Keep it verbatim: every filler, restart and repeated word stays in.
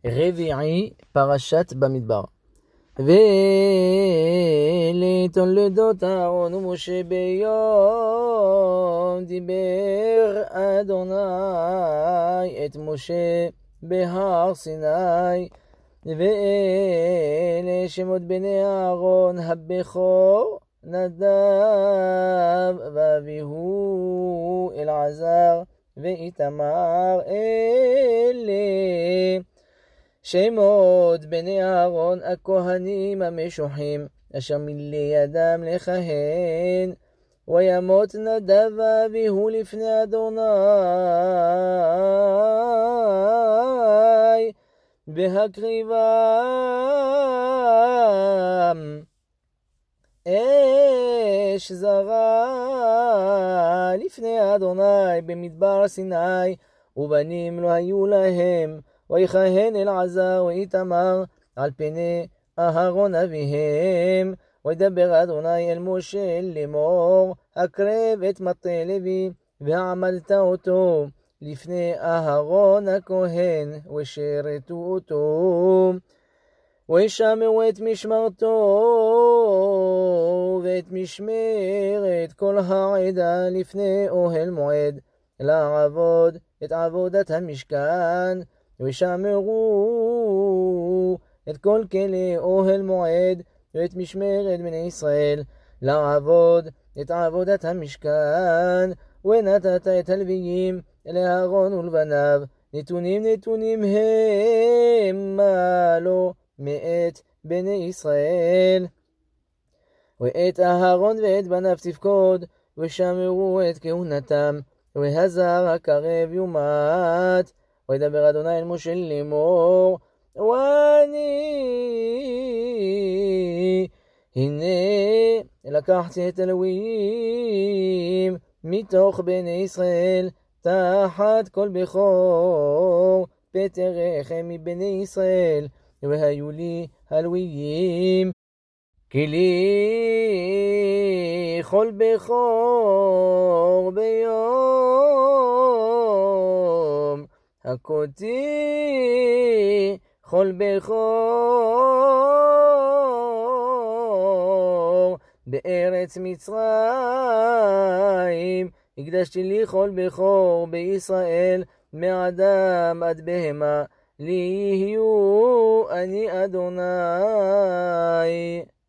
רביעי, פרשת במדבר. ולתולדות אהרון ומשה ביום דיבר אדוני את משה בהר סיני. ואלה שמות בני אהרון הבכור נדב ואביהו אלעזר ואיתמר. אלה שמות בני אהרון הכהנים המשוחים אשר מלידם לכהן. וימות נדב ואביהו לפני אדוני בהקריבם אש זרה לפני אדוני במדבר סיני, ובנים לא היו להם. ויכהן אלעזר ואיתמר על פני אהרון אביהם. וידבר אדוני אל משה לאמור, הקרב את מטה לוי ועמדת אותו לפני אהרון הכהן ושרתו אותו. וישמרו את משמרתו ואת משמרת כל העדה לפני אוהל מועד לעבוד את עבודת המשכן. וישמרו את כל כלי אוהל מועד ואת משמרת בני ישראל לעבוד את עבודת המשכן. ונתת את הלוויים לאהרון ולבניו, נתונים נתונים המה לו מאת בני ישראל. ואת אהרון ואת בניו תפקוד, ושמרו את כהונתם, והזר הקרב יומת. וידבר אדוני אל משה לאמור, ואני הנה לקחתי את הלוויים מתוך בני ישראל תחת כל בכור פטר רחם מבני ישראל, והיו לי הלוויים כלי כל בכור ביום הכותי כל בכור בארץ מצרים. הקדשתי לי כל בכור בישראל מאדם עד בהמה, לי יהיו אני אדוני.